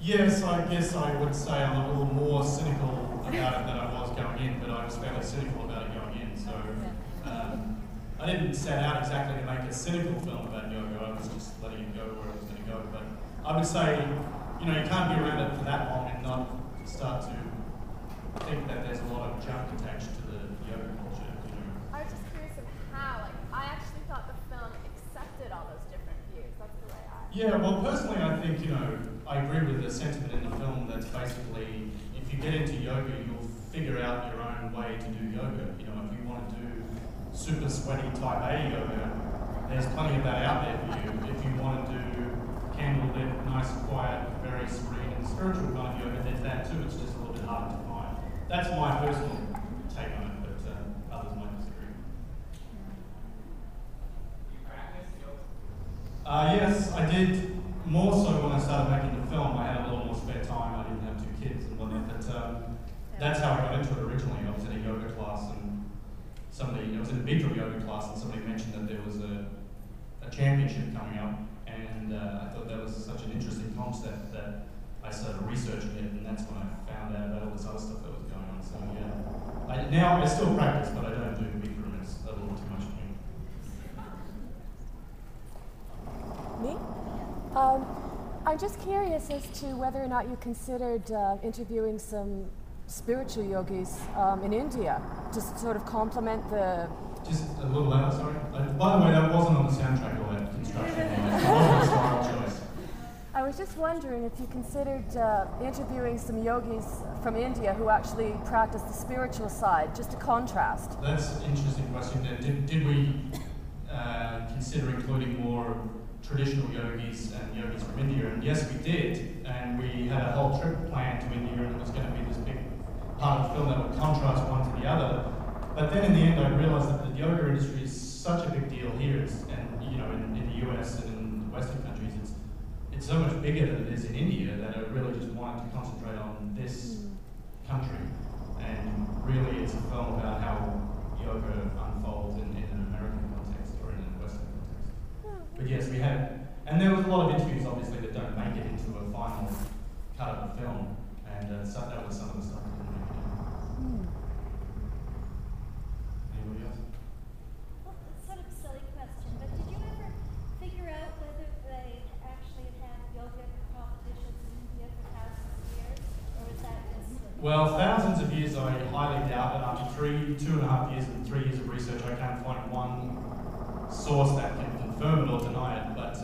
Yes, I guess I would say I'm a little more cynical about it than I was going in, but I was fairly cynical about it going in. So I didn't set out exactly to make a cynical film about yoga. I was just letting it go where it was going to go. But I would say, you can't be around it for that long and not start to think that there's a lot of junk attached to the yoga culture. I was just curious of how. I actually thought the film accepted all those different views. That's the way I. Yeah, well, personally, I think I agree with the sentiment in the film that's basically, if you get into yoga, you'll figure out your own way to do yoga. If you want to do super sweaty type A yoga, there's plenty of that out there for you. If you want to do candlelit, nice, quiet, very serene and spiritual kind of yoga, there's that too. It's just a little bit harder to find. That's my personal take on it, but others might disagree. You practice yoga? Yes, I did. More so when I started making the film. I had a little more spare time. I didn't have 2 kids and whatnot, but that's how I got into it originally. I was in a yoga class and I was in a Bikram yoga class and somebody mentioned that there was a championship coming up, and I thought that was such an interesting concept that I started researching it, and that's when I found out about all this other stuff that was going on. So yeah, now I still practice, but I don't do Bikram. It's a little too much for me. Me? I'm just curious as to whether or not you considered interviewing some spiritual yogis in India, just to sort of complement the... Just a little louder, sorry. By the way, that wasn't on the soundtrack or that construction. It wasn't a style choice. I was just wondering if you considered interviewing some yogis from India who actually practice the spiritual side, just to contrast. That's an interesting question. Did we consider including more traditional yogis and yogis from India? And yes, we did. And we had a whole trip planned to India, and it was going to be this big part of the film that would contrast one to the other. But then in the end, I realized that the yoga industry is such a big deal here, and in the US and in the Western countries, it's so much bigger than it is in India that I really just wanted to concentrate on this country. And really, it's a film about how yoga unfolds in an American context or in a Western context. But yes, we had, and there was a lot of interviews, obviously, that don't make it into a final cut of the film, and so that was some of the stuff that didn't make it in. Anybody else? Well, it's sort of a silly question, but did you ever figure out whether they actually had yoga competitions in India for thousands of years, or was that just... Well, thousands of years I highly doubt, and after 2.5 years and 3 years of research, I can't find one source that can confirm it or deny it, but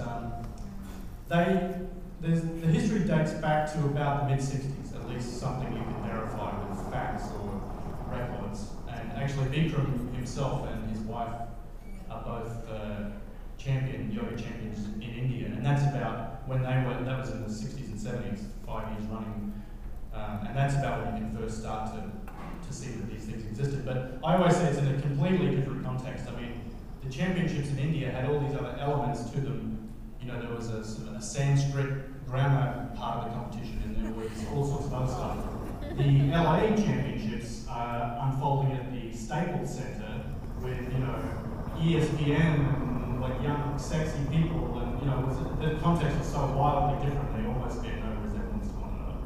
the history dates back to about the mid-60s, at least something you can verify with facts or records. And actually Bikram himself and his wife are both yoga champions in India, and that's about when that was in the 60s and 70s, 5 years running, and that's about when you can first start to see that these things existed. But I always say it's in a completely different context. I mean, the championships in India had all these other elements to them. There was a sort of a Sanskrit grammar part of the competition, and there was all sorts of other stuff. The LA championships are unfolding at the Staples Center with, ESPN and like young, sexy people, and the context was so wildly different. They almost bear no resemblance to one another.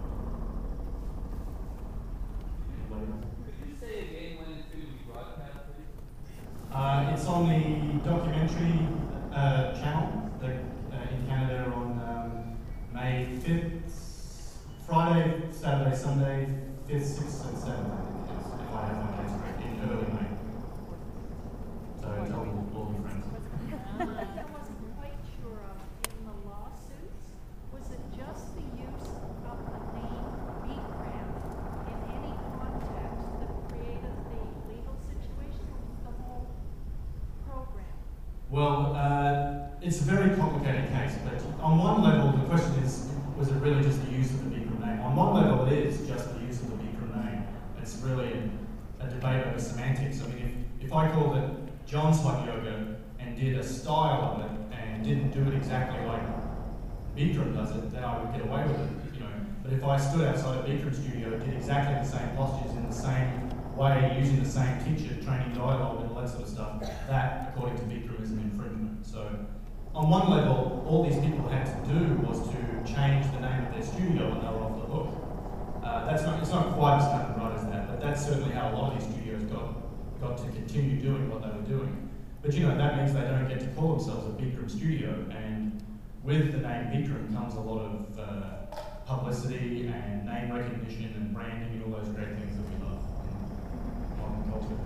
Could you say again when it's going to be broadcast, please? It's on the documentary channel in Canada on May 5th, Friday, Saturday, Sunday, 5th, 6th, and 7th, I think it is, if I have my dates correct, in early May. So tell all your friends. One thing I wasn't quite sure of in the lawsuits, was it just the use of the name Bikram in any context that created the legal situation, or was the whole program? Well, it's a very complicated case, but on one level, the question is, was it really just the use of the Bikram name? On one level, it is just the use of the Bikram name. It's really a debate over semantics. I mean, if I called it John Slut Yoga and did a style of it and didn't do it exactly like Bikram does it, then I would get away with it, But if I stood outside a Bikram studio, did exactly the same postures in the same way, using the same teacher, training dialogue and all that sort of stuff, that, according to Bikram, is an infringement. So on one level, all these people had to do was to change the name of their studio and they were off the hook. It's not quite as cut and right as that, but that's certainly how a lot of these studios got to continue doing what they were doing. But you know, that means they don't get to call themselves a Bikram studio, and with the name Bikram comes a lot of publicity and name recognition and branding and all those great things that we love in modern culture.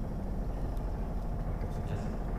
Yes.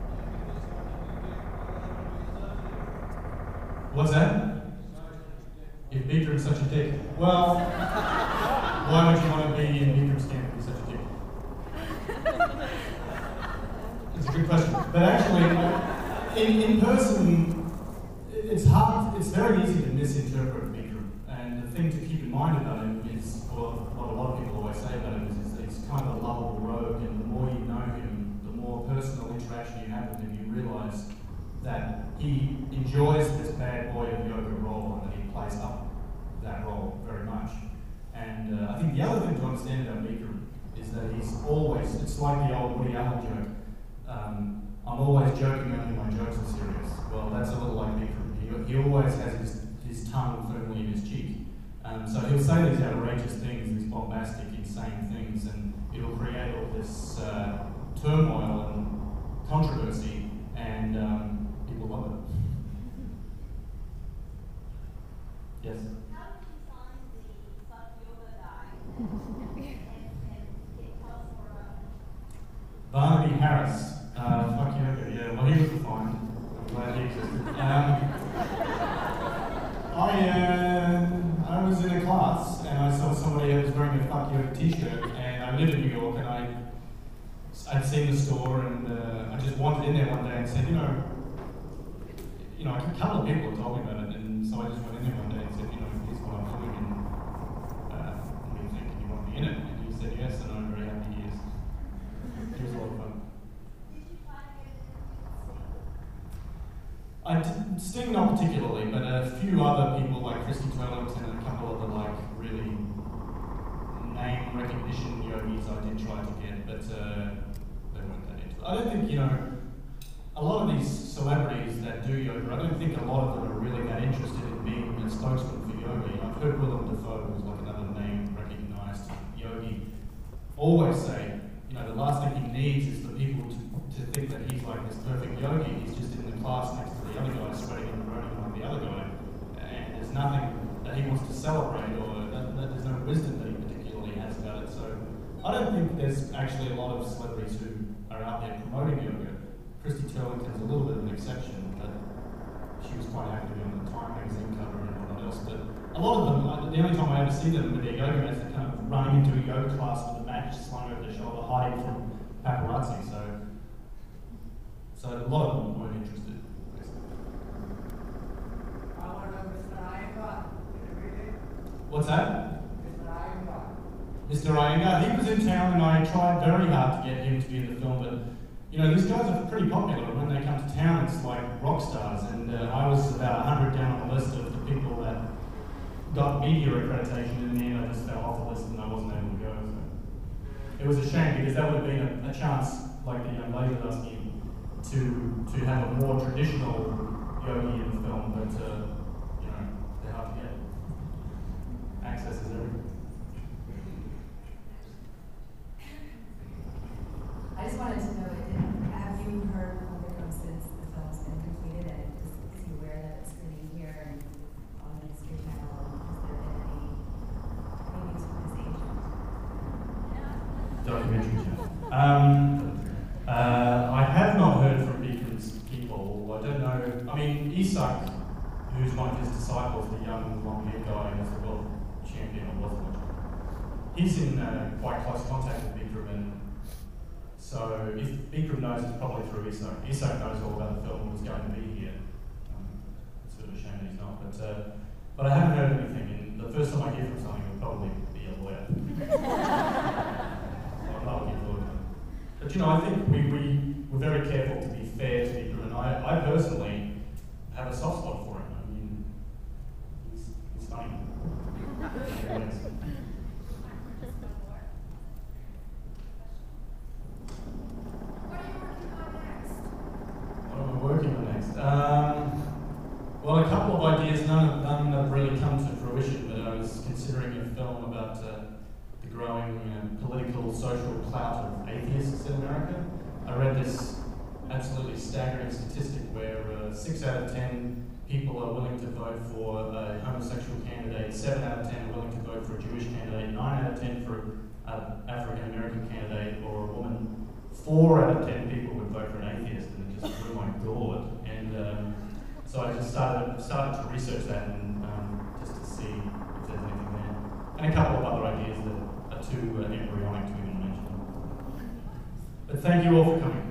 What's that? If Bikram's such a dick. Well, why would you want to be in Bikram's camp if he's such a dick? It's a good question. But actually, in person, it's hard, it's very easy to misinterpret Bikram. And the thing to keep in mind about him is, well, what a lot of people always say about him is that he's kind of a lovable rogue, and the more you know him, the more personal interaction you have with him, you realise that he enjoys this bad boy of yoga role and that he plays up that role very much. And I think the other thing to understand about Bikram is that he's always, it's like the old Woody Allen joke, I'm always joking, only my jokes are serious. Well, that's a little like Bikram. He always has his tongue firmly in his cheek. So he'll say these outrageous things, these bombastic, insane things, and it'll create all this turmoil and controversy, and people love it. Yes? How did you find the fuck yoga guy? and tell us more about him. Barnaby Harris. Fuck yoga, yeah. Well, he was the find. I'm glad he existed. I was in a class and I saw somebody who was wearing a fuck yoga t-shirt, and I live in New York, and I'd seen the store, and I just wandered in there one day and said, you know, a couple of people had told me about it, and so I just went in there one day and said, here's what I'm doing, and what do you think? And you want me in it? And he said yes, and I'm very happy he is. It was a lot of fun. Did you find it Sting not particularly, but a few other people like Christy Turlington and a couple of the really name recognition yogis I did try to get, but they weren't that into it. I don't think, a lot of these celebrities that do yoga, I don't think a lot of them are really that interested in being a spokesman for yoga. I've heard Willem Dafoe, who's like another name recognized yogi, always say, the last thing he needs is for people to think that he's like this perfect yogi. He's just in the class next to the other guy, sweating and groaning like the other guy, and there's nothing that he wants to celebrate, or there's no wisdom that he particularly has about it. So I don't think there's actually a lot of celebrities who are out there promoting yoga. Christy Turlington's a little bit of an exception, but she was quite happy to be on the Time magazine cover and whatnot else. But a lot of them, the only time I ever see them with their yoga mats, they're kind of running into a yoga class with a mat just slung over their shoulder, hiding from paparazzi. So a lot of them weren't interested. I want to know Mr. Iyengar. What's that? Mr. Iyengar. Mr. Iyengar, he was in town, and I tried very hard to get him to be in the film, but these guys are pretty popular. When they come to town, it's like rock stars, and I was about 100 down on the list of the people that got media accreditation, and in the end I just fell off the list and I wasn't able to go. So it was a shame, because that would have been a chance, like the young lady was asking, to have a more traditional yogi in the film, but they're hard to get. Access is everything. I just wanted to know, have you heard from Bikram since the film's been completed, and is he aware that it's screening here and on the History Channel, and has there been any meetings with his agent? Documentary channel. I have not heard from Bikram's people. I don't know. I mean, Isak, who's one of his disciples, the young long-haired guy who's the world champion or was the he's in quite close contact with Bikram, and so if Bikram knows, it's probably through Isak. Isak knows all about the film and was going to be here. It's a bit of a shame that he's not, but I haven't heard anything, and the first time I hear from something will probably be a lawyer. I'll get forward. But I think we were very careful to be fair to Bikram, and I personally have a soft spot for him. I mean, he's funny. What am I working on next? growing political, social clout of atheists in America. I read this absolutely staggering statistic where 6 out of 10 people are willing to vote for a homosexual candidate, 7 out of 10 are willing to vote for a Jewish candidate, 9 out of 10 for an African American candidate or a woman. 4 out of 10 people would vote for an atheist, and it just blew my gourd. And so I just started to research that and just to see if there's anything there. And a couple of other ideas that are too embryonic to even mention. But thank you all for coming.